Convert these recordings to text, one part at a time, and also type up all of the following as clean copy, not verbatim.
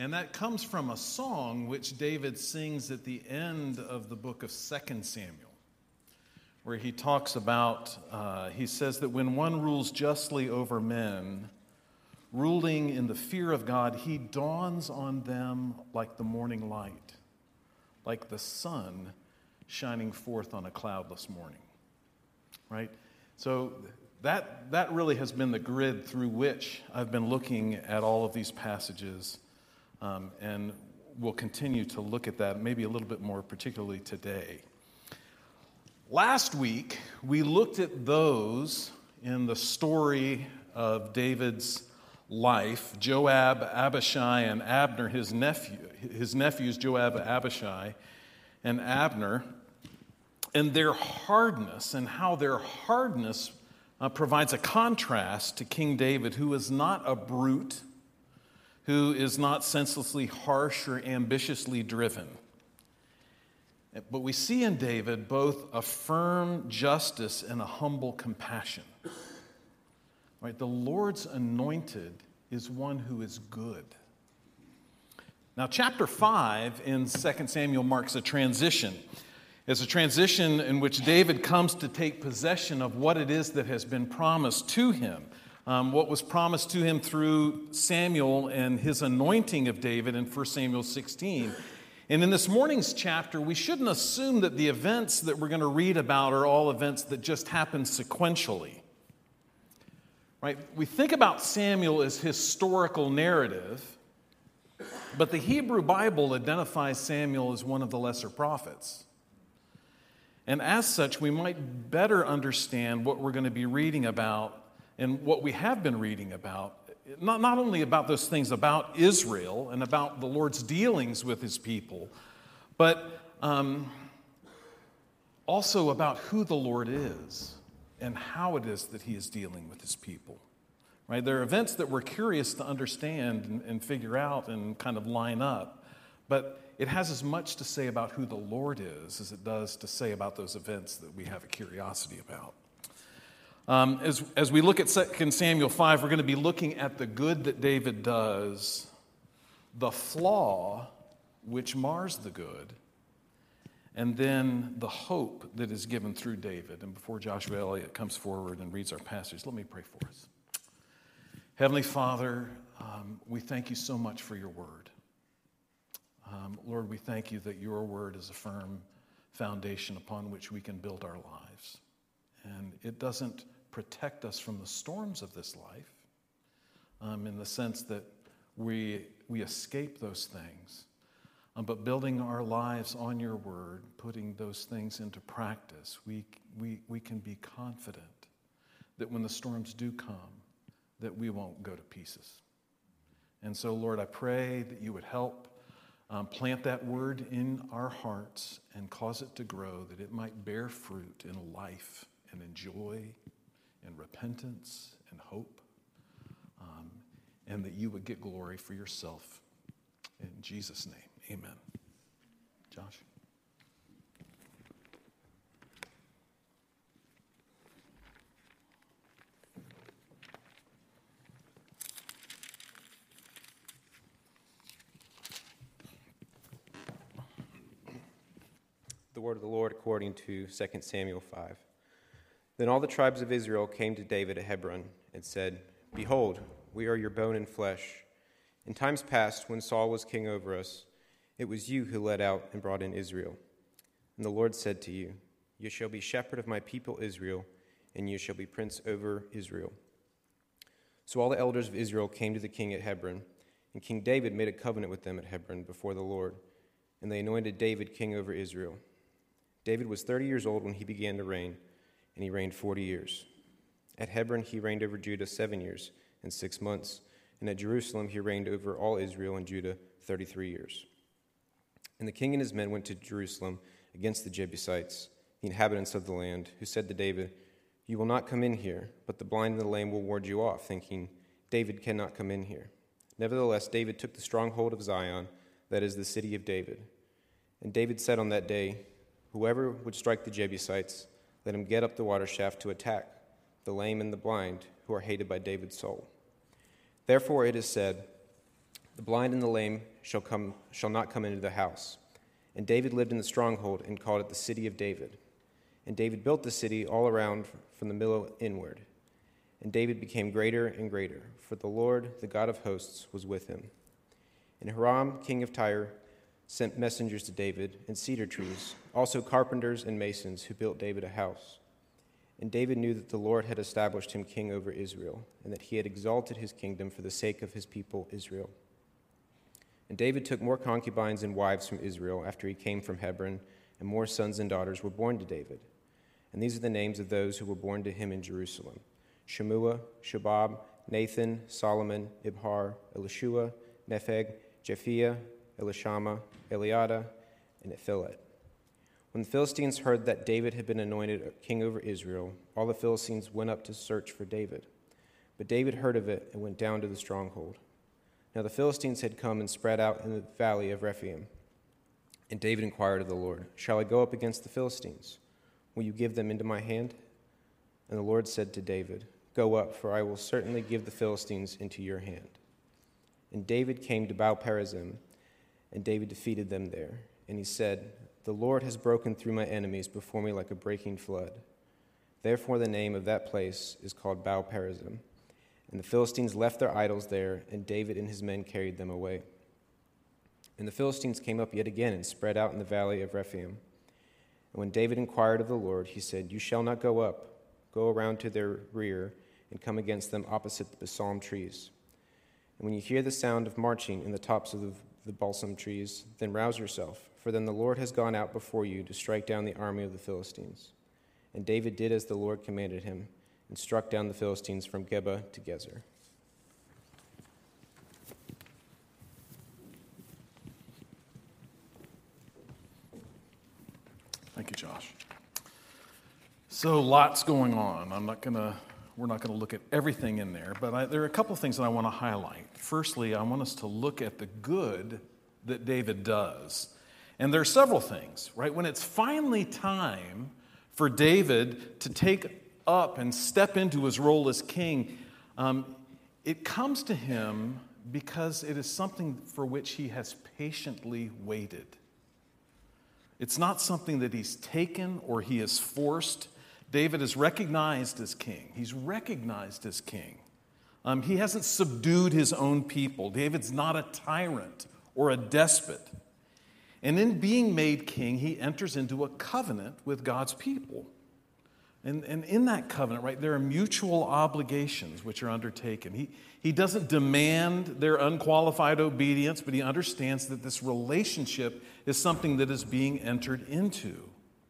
And that comes from a song which David sings at the end of the book of 2 Samuel, where he talks about, he says that when one rules justly over men, ruling in the fear of God, he dawns on them like the morning light, like the sun shining forth on a cloudless morning, right? So that really has been the grid through which I've been looking at all of these passages, and we'll continue to look at that maybe a little bit more, particularly today. Last week, we looked at those in the story of David's life, Joab, Abishai, and Abner, his nephews, Joab, Abishai, and Abner, and their hardness, and how their hardness provides a contrast to King David, who is not a brute, who is not senselessly harsh or ambitiously driven. But we see in David both a firm justice and a humble compassion. Right? The Lord's anointed is one who is good. Now, chapter 5 in 2 Samuel marks a transition. It's a transition in which David comes to take possession of what it is that has been promised to him. What was promised to him through Samuel and his anointing of David in 1 Samuel 16. And in this morning's chapter, we shouldn't assume that the events that we're going to read about are all events that just happen sequentially. Right? We think about Samuel as historical narrative, but the Hebrew Bible identifies Samuel as one of the lesser prophets. And as such, we might better understand what we're going to be reading about and what we have been reading about, not only about those things about Israel and about the Lord's dealings with his people, but also about who the Lord is and how it is that he is dealing with his people. Right? There are events that we're curious to understand and figure out and kind of line up, but it has as much to say about who the Lord is as it does to say about those events that we have a curiosity about. As we look at 2 Samuel 5, we're going to be looking at the good that David does, the flaw which mars the good, and then the hope that is given through David. And before Joshua Elliott comes forward and reads our passage, let me pray for us. Heavenly Father, we thank you so much for your word. Lord, we thank you that your word is a firm foundation upon which we can build our lives. And it doesn't protect us from the storms of this life in the sense that we escape those things. But building our lives on your word, putting those things into practice, we can be confident that when the storms do come, that we won't go to pieces. And so, Lord, I pray that you would help plant that word in our hearts and cause it to grow, that it might bear fruit in life and in joy and repentance and hope, and that you would get glory for yourself. In Jesus' name, amen. Josh? The word of the Lord according to 2 Samuel 5. Then all the tribes of Israel came to David at Hebron and said, "Behold, we are your bone and flesh. In times past, when Saul was king over us, it was you who led out and brought in Israel. And the Lord said to you, You shall be shepherd of my people Israel, and you shall be prince over Israel." So all the elders of Israel came to the king at Hebron, and King David made a covenant with them at Hebron before the Lord, and they anointed David king over Israel. David was 30 years old when he began to reign, and he reigned 40 years. At Hebron he reigned over Judah 7 years and 6 months, and at Jerusalem he reigned over all Israel and Judah 33 years. And the king and his men went to Jerusalem against the Jebusites, the inhabitants of the land, who said to David, "You will not come in here, but the blind and the lame will ward you off," thinking, "David cannot come in here." Nevertheless, David took the stronghold of Zion, that is the city of David. And David said on that day, "Whoever would strike the Jebusites, let him get up the water shaft to attack the lame and the blind, who are hated by David's soul." Therefore it is said, "The blind and the lame shall not come into the house. And David lived in the stronghold and called it the city of David. And David built the city all around from the middle inward. And David became greater and greater, for the Lord, the God of hosts, was with him. And Hiram, king of Tyre, sent messengers to David and cedar trees, also carpenters and masons who built David a house. And David knew that the Lord had established him king over Israel, and that he had exalted his kingdom for the sake of his people Israel. And David took more concubines and wives from Israel after he came from Hebron, and more sons and daughters were born to David. And these are the names of those who were born to him in Jerusalem: Shemua, Shobab, Nathan, Solomon, Ibhar, Elishua, Nepheg, Japhia, Elishama, Eliada, and Ephilet. When the Philistines heard that David had been anointed king over Israel, all the Philistines went up to search for David. But David heard of it and went down to the stronghold. Now the Philistines had come and spread out in the valley of Rephaim. And David inquired of the Lord, "Shall I go up against the Philistines? Will you give them into my hand?" And the Lord said to David, "Go up, for I will certainly give the Philistines into your hand." And David came to Baal-perazim, and David defeated them there. And he said, "The Lord has broken through my enemies before me like a breaking flood." Therefore the name of that place is called Baal-perazim. And the Philistines left their idols there, and David and his men carried them away. And the Philistines came up yet again and spread out in the valley of Rephaim. And when David inquired of the Lord, he said, "You shall not go up. Go around to their rear and come against them opposite the balsam trees. And when you hear the sound of marching in the tops of the balsam trees, then rouse yourself, for then the Lord has gone out before you to strike down the army of the Philistines." And David did as the Lord commanded him, and struck down the Philistines from Geba to Gezer. Thank you, Josh. So lots going on. We're not gonna look at everything in there, but there are a couple of things that I want to highlight. Firstly, I want us to look at the good that David does. And there are several things, right? When it's finally time for David to take up and step into his role as king, it comes to him because it is something for which he has patiently waited. It's not something that he's taken or he is forced. David is recognized as king. He's recognized as king. He hasn't subdued his own people. David's not a tyrant or a despot. And in being made king, he enters into a covenant with God's people. And in that covenant, right, there are mutual obligations which are undertaken. He doesn't demand their unqualified obedience, but he understands that this relationship is something that is being entered into.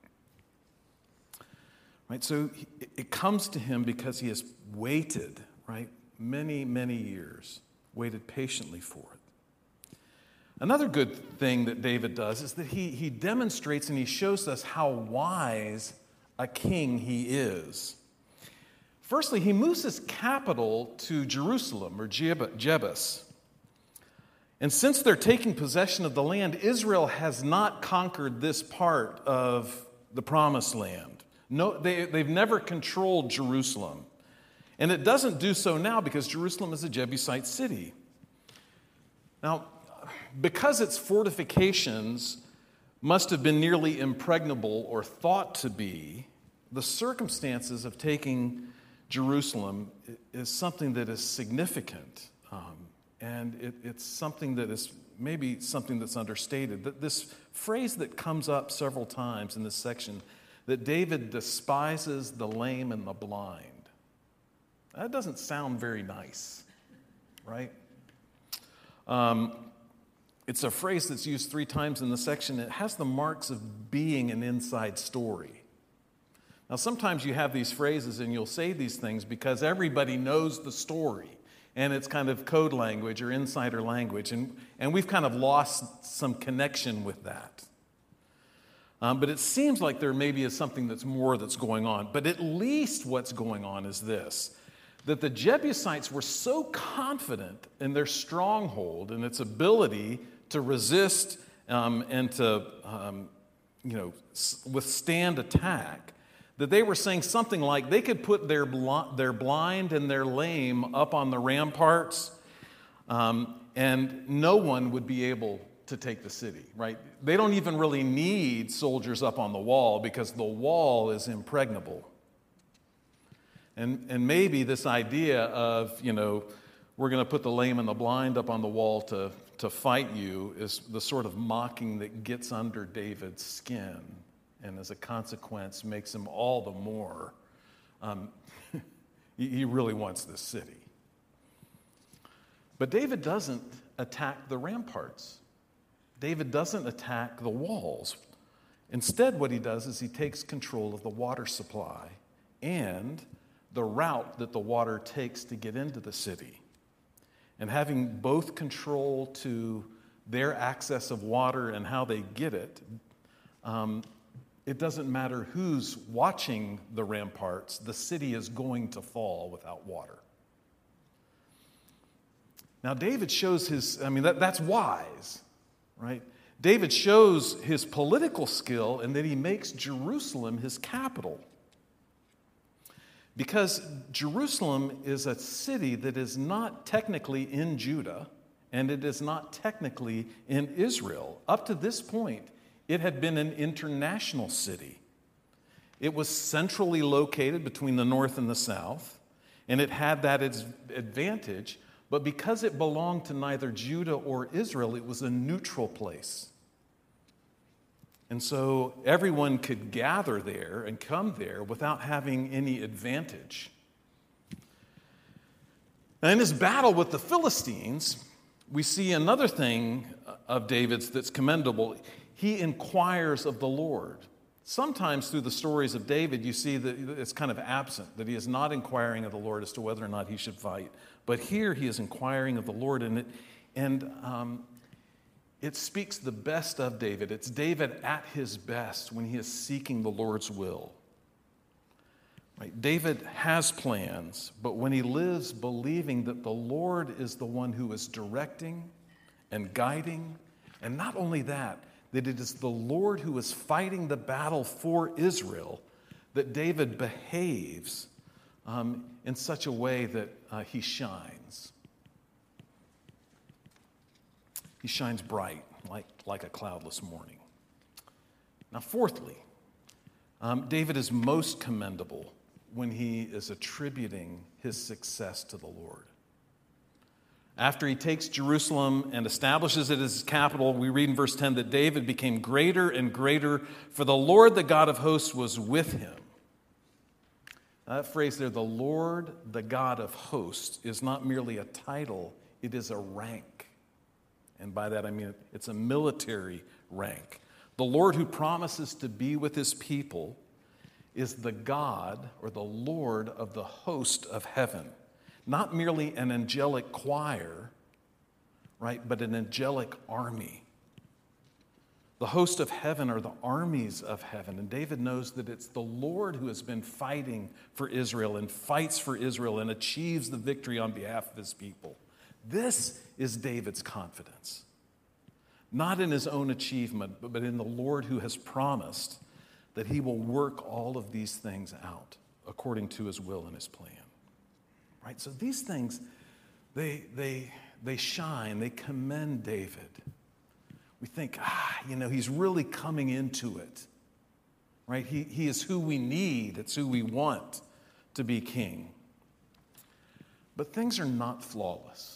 Right, so it comes to him because he has waited, right, many, many years, waited patiently for it. Another good thing that David does is that he demonstrates and he shows us how wise a king he is. Firstly, he moves his capital to Jerusalem, or Jebus. And since they're taking possession of the land, Israel has not conquered this part of the Promised Land. No, they've never controlled Jerusalem. And it doesn't do so now because Jerusalem is a Jebusite city. Now, because its fortifications must have been nearly impregnable or thought to be, the circumstances of taking Jerusalem is something that is significant. And it's something that is maybe something that's understated. This phrase that comes up several times in this section, that David despises the lame and the blind. That doesn't sound very nice, right? It's a phrase that's used 3 times in the section. It has the marks of being an inside story. Now, sometimes you have these phrases and you'll say these things because everybody knows the story, and it's kind of code language or insider language, and we've kind of lost some connection with that. But it seems like there maybe is something that's more that's going on. But at least what's going on is this, that the Jebusites were so confident in their stronghold and its ability to resist and to withstand attack, that they were saying something like they could put their blind and their lame up on the ramparts, and and no one would be able to take the city, right? They don't even really need soldiers up on the wall because the wall is impregnable. And maybe this idea of, we're going to put the lame and the blind up on the wall to fight you is the sort of mocking that gets under David's skin and as a consequence makes him all the more, he really wants this city. But David doesn't attack the ramparts. David doesn't attack the walls. Instead, what he does is he takes control of the water supply and the route that the water takes to get into the city. And having both control to their access of water and how they get it, it doesn't matter who's watching the ramparts, the city is going to fall without water. Now, David shows that's wise, right? David shows his political skill and that he makes Jerusalem his capital. Because Jerusalem is a city that is not technically in Judah, and it is not technically in Israel. Up to this point, it had been an international city. It was centrally located between the north and the south, and it had that advantage, but because it belonged to neither Judah or Israel, it was a neutral place. And so everyone could gather there and come there without having any advantage. Now, in his battle with the Philistines, we see another thing of David's that's commendable. He inquires of the Lord. Sometimes through the stories of David, you see that it's kind of absent, that he is not inquiring of the Lord as to whether or not he should fight. But here he is inquiring of the Lord, it speaks the best of David. It's David at his best when he is seeking the Lord's will. Right? David has plans, but when he lives believing that the Lord is the one who is directing and guiding, and not only that it is the Lord who is fighting the battle for Israel, that David behaves in such a way that he shines. He shines bright like a cloudless morning. Now, fourthly, David is most commendable when he is attributing his success to the Lord. After he takes Jerusalem and establishes it as his capital, we read in verse 10 that David became greater and greater, for the Lord, the God of hosts, was with him. That phrase there, the Lord, the God of hosts, is not merely a title, it is a rank. And by that I mean it's a military rank. The Lord who promises to be with his people is the God or the Lord of the host of heaven. Not merely an angelic choir, right, but an angelic army. The host of heaven are the armies of heaven. And David knows that it's the Lord who has been fighting for Israel and fights for Israel and achieves the victory on behalf of his people. This is David's confidence. Not in his own achievement, but in the Lord who has promised that he will work all of these things out according to his will and his plan. Right? So these things, they shine, they commend David. We think, he's really coming into it. Right? He is who we need, it's who we want to be king. But things are not flawless.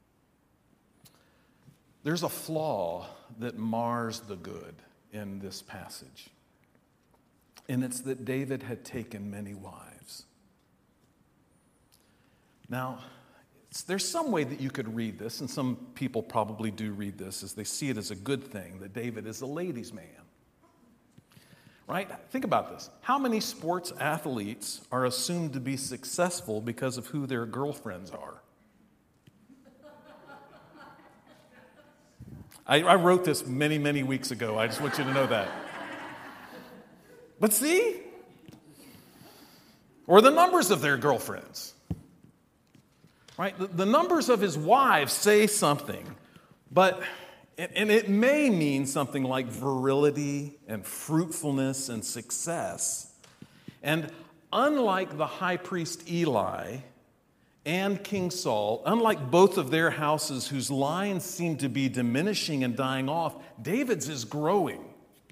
There's a flaw that mars the good in this passage. And it's that David had taken many wives. Now, there's some way that you could read this, and some people probably do read this as they see it as a good thing, that David is a ladies' man. Right? Think about this. How many sports athletes are assumed to be successful because of who their girlfriends are? I wrote this many, many weeks ago. I just want you to know that. But see? Or the numbers of their girlfriends. Right? The numbers of his wives say something, and it may mean something like virility and fruitfulness and success. And unlike the high priest Eli, and King Saul, unlike both of their houses whose lines seem to be diminishing and dying off, David's is growing.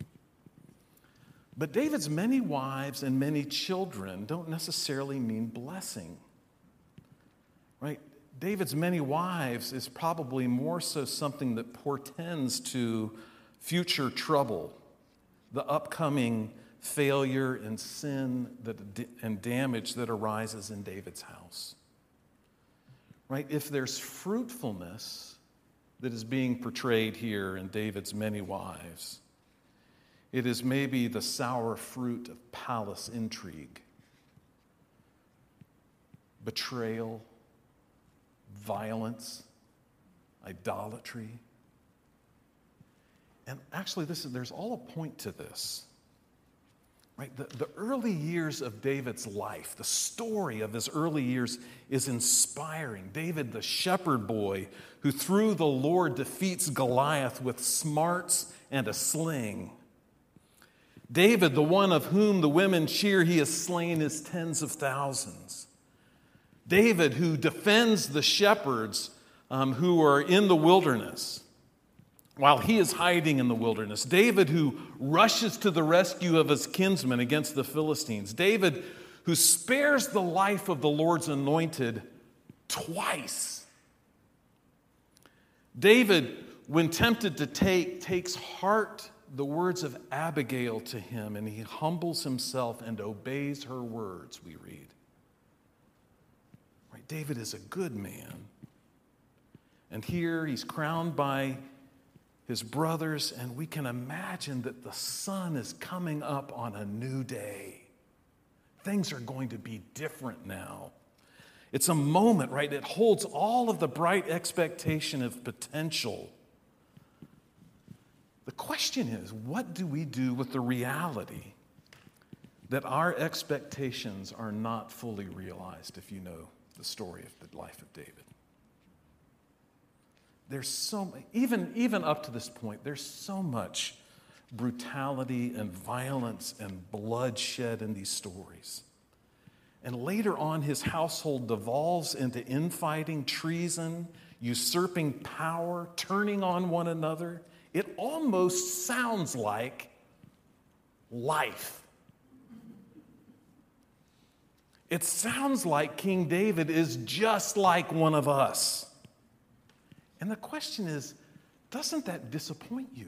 But David's many wives and many children don't necessarily mean blessing, right? David's many wives is probably more so something that portends to future trouble, the upcoming failure and sin and damage that arises in David's house. Right? If there's fruitfulness that is being portrayed here in David's many wives, it is maybe the sour fruit of palace intrigue, betrayal, violence, idolatry. And actually, there's all a point to this. Right? The early years of David's life, the story of his early years is inspiring. David, the shepherd boy who through the Lord defeats Goliath with smarts and a sling. David, the one of whom the women cheer, he has slain his tens of thousands. David, who defends the shepherds who are in the wilderness while he is hiding in the wilderness. David, who rushes to the rescue of his kinsmen against the Philistines. David, who spares the life of the Lord's anointed twice. David, when tempted to takes heart the words of Abigail to him, and he humbles himself and obeys her words, we read. Right? David is a good man. And here he's crowned by his brothers, and we can imagine that the sun is coming up on a new day. Things are going to be different now. It's a moment, right? It holds all of the bright expectation of potential. The question is, what do we do with the reality that our expectations are not fully realized, if you know the story of the life of David? There's so, even up to this point, there's so much brutality and violence and bloodshed in these stories. And later on, his household devolves into infighting, treason, usurping power, turning on one another. It almost sounds like life. It sounds like King David is just like one of us. And the question is, doesn't that disappoint you?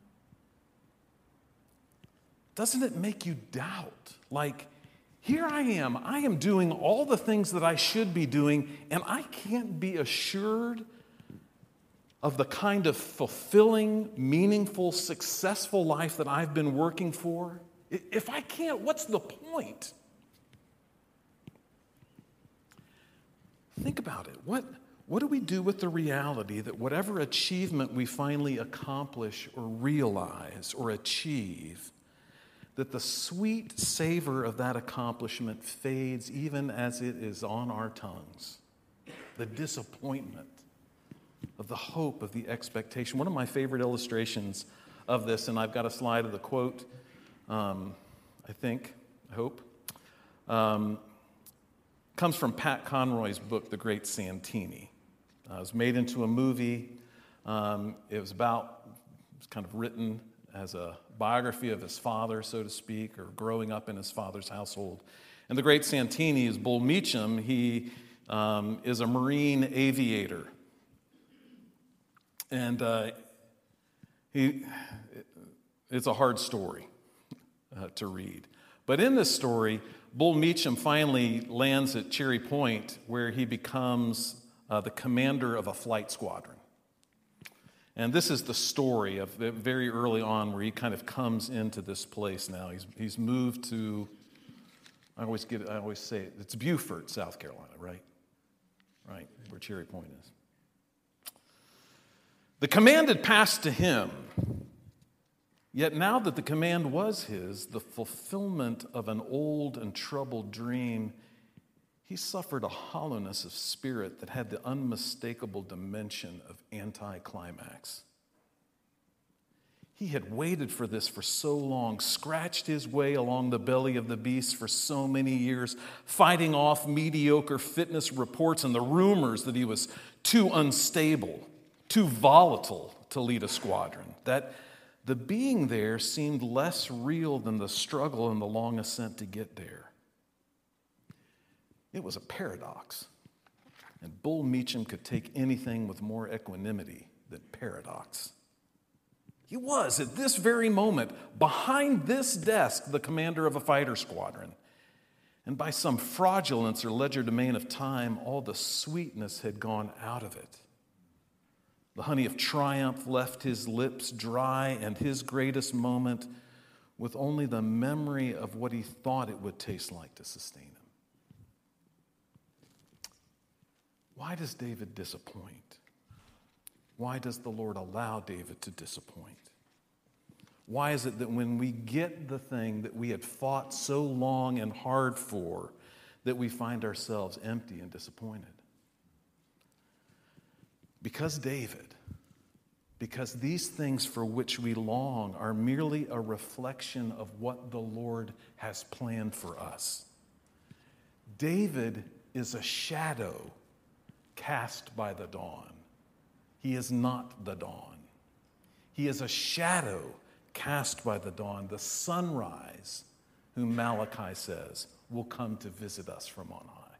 Doesn't it make you doubt? Like, here I am doing all the things that I should be doing, and I can't be assured of the kind of fulfilling, meaningful, successful life that I've been working for. If I can't, what's the point? Think about it. What do we do with the reality that whatever achievement we finally accomplish or realize or achieve, that the sweet savor of that accomplishment fades even as it is on our tongues? The disappointment of the hope of the expectation. One of my favorite illustrations of this, and I've got a slide of the quote, I hope, comes from Pat Conroy's book, The Great Santini. It was made into a movie. It was kind of written as a biography of his father, so to speak, or growing up in his father's household. And the Great Santini is Bull Meacham. He is a Marine aviator. And it's a hard story to read. But in this story, Bull Meacham finally lands at Cherry Point, where he becomes the commander of a flight squadron. And this is the story of very early on where he kind of comes into this place now. He's moved to, I always say it, it's Beaufort, South Carolina, right? Right, where Cherry Point is. The command had passed to him, yet now that the command was his, the fulfillment of an old and troubled dream, he suffered a hollowness of spirit that had the unmistakable dimension of anticlimax. He had waited for this for so long, scratched his way along the belly of the beast for so many years, fighting off mediocre fitness reports and the rumors that he was too unstable, too volatile to lead a squadron, that the being there seemed less real than the struggle and the long ascent to get there. It was a paradox, and Bull Meacham could take anything with more equanimity than paradox. He was, at this very moment, behind this desk, the commander of a fighter squadron. And by some fraudulence or legerdemain of time, all the sweetness had gone out of it. The honey of triumph left his lips dry, and his greatest moment with only the memory of what he thought it would taste like to sustain him. Why does David disappoint? Why does the Lord allow David to disappoint? Why is it that when we get the thing that we had fought so long and hard for, that we find ourselves empty and disappointed? Because these things for which we long are merely a reflection of what the Lord has planned for us. David is a shadow cast by the dawn. He is not the dawn. He is a shadow cast by the dawn, the sunrise, whom Malachi says will come to visit us from on high.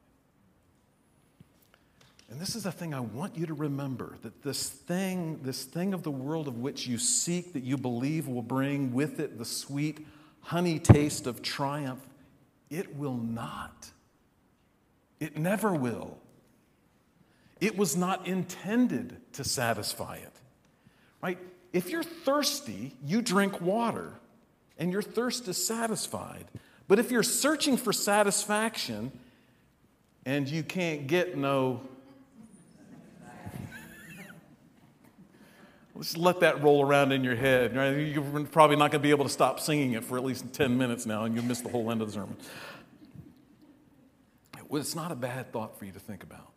And this is the thing I want you to remember, that this thing of the world of which you seek, that you believe will bring with it the sweet honey taste of triumph, it will not. It never will. It was not intended to satisfy it, right? If you're thirsty, you drink water, and your thirst is satisfied. But if you're searching for satisfaction, and you can't get no... Let's let that roll around in your head. Right? You're probably not going to be able to stop singing it for at least 10 minutes now, and you'll miss the whole end of the sermon. Well, it's not a bad thought for you to think about.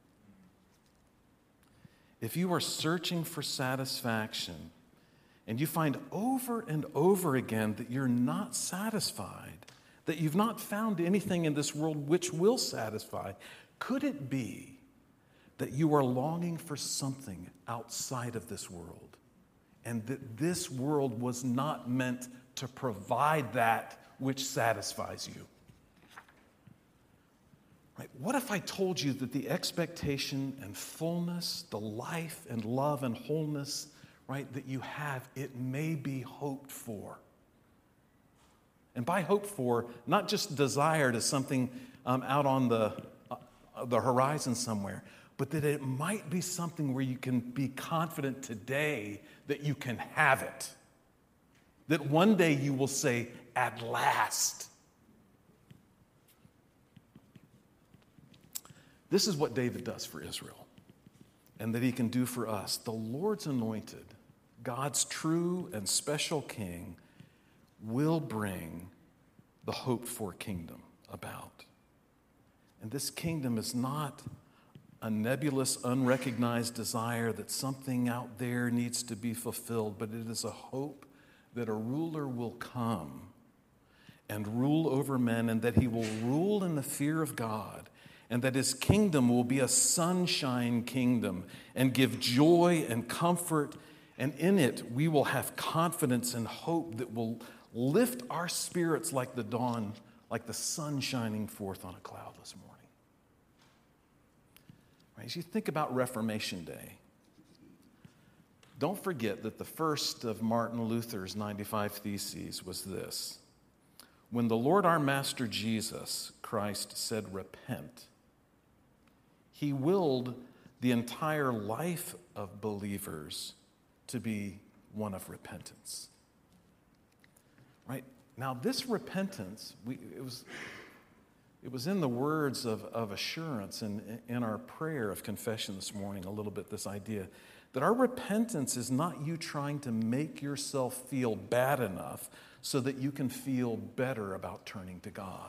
If you are searching for satisfaction and you find over and over again that you're not satisfied, that you've not found anything in this world which will satisfy, could it be that you are longing for something outside of this world and that this world was not meant to provide that which satisfies you? Right? What if I told you that the expectation and fullness, the life and love and wholeness, right, that you have, it may be hoped for? And by hoped for, not just desired as something out on the horizon somewhere, but that it might be something where you can be confident today that you can have it. That one day you will say, at last. This is what David does for Israel, and that he can do for us. The Lord's anointed, God's true and special king, will bring the hoped-for kingdom about. And this kingdom is not a nebulous, unrecognized desire that something out there needs to be fulfilled, but it is a hope that a ruler will come and rule over men, and that he will rule in the fear of God, and that his kingdom will be a sunshine kingdom and give joy and comfort, and in it we will have confidence and hope that will lift our spirits like the dawn, like the sun shining forth on a cloudless morning. Right? As you think about Reformation Day, don't forget that the first of Martin Luther's 95 Theses was this: when the Lord our Master Jesus Christ said, repent, he willed the entire life of believers to be one of repentance. Right? Now, this repentance, it was in the words of assurance and in our prayer of confession this morning, a little bit, this idea that our repentance is not you trying to make yourself feel bad enough so that you can feel better about turning to God.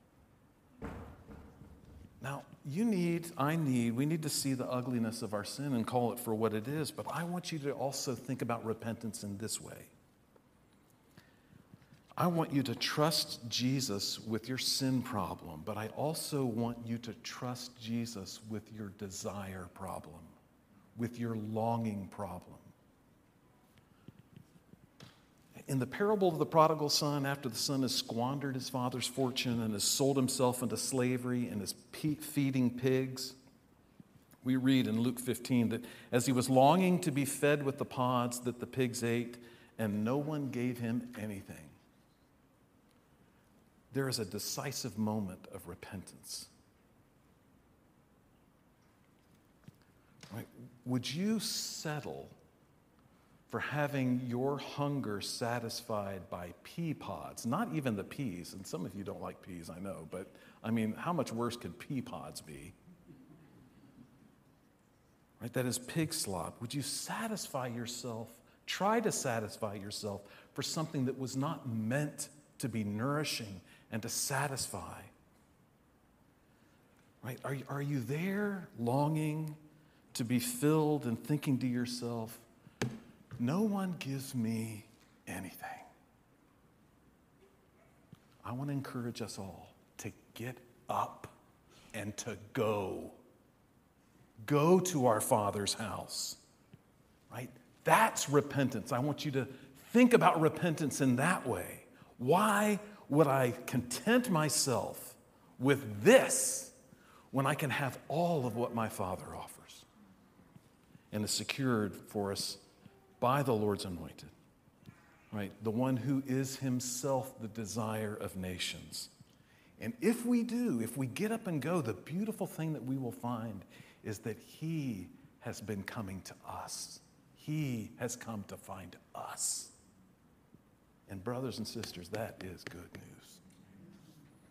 Now, we need to see the ugliness of our sin and call it for what it is, but I want you to also think about repentance in this way. I want you to trust Jesus with your sin problem, but I also want you to trust Jesus with your desire problem, with your longing problem. In the parable of the prodigal son, after the son has squandered his father's fortune and has sold himself into slavery and is feeding pigs, we read in Luke 15 that as he was longing to be fed with the pods that the pigs ate, and no one gave him anything, there is a decisive moment of repentance. Right? Would you settle for having your hunger satisfied by pea pods? Not even the peas, and some of you don't like peas, I know, but I mean, how much worse could pea pods be? Right? That is pig slop. Would you satisfy yourself, try to satisfy yourself for something that was not meant to be nourishing and to satisfy? Right? Are you there longing to be filled and thinking to yourself, no one gives me anything? I want to encourage us all to get up and to go. Go to our Father's house. Right? That's repentance. I want you to think about repentance in that way. Why would I content myself with this when I can have all of what my Father offers and is secured for us by the Lord's anointed, right? The one who is himself the desire of nations. And if we do, if we get up and go, the beautiful thing that we will find is that he has been coming to us. He has come to find us. And brothers and sisters, that is good news.